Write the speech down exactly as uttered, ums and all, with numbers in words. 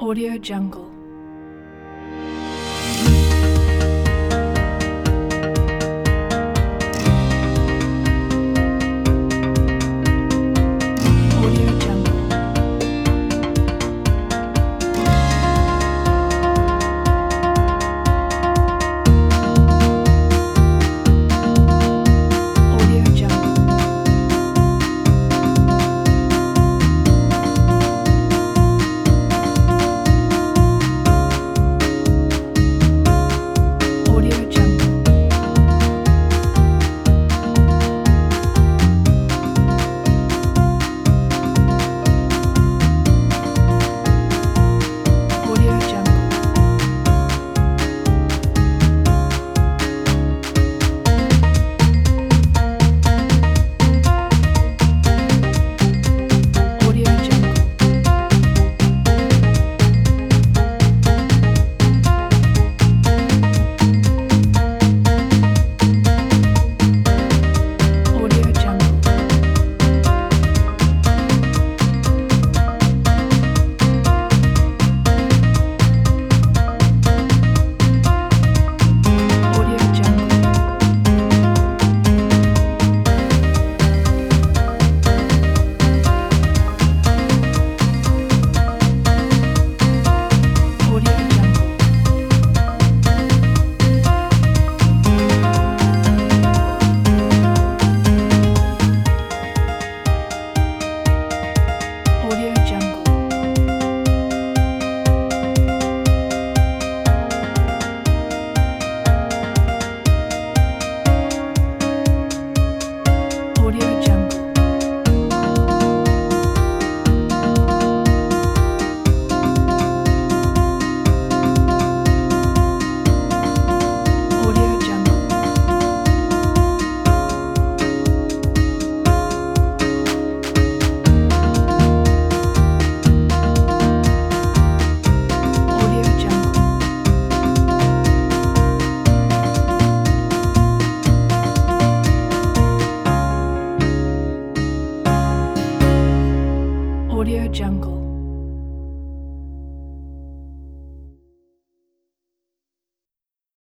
Audio Jungle. Audio Jungle. Audio Jungle. Audio Jungle. Audio Jungle. Audio Jungle. Audio Jungle. Audio Jungle. Audio Jungle. Audio Jungle. Audio Jungle. Audio Jungle. Audio Jungle. Audio Jungle.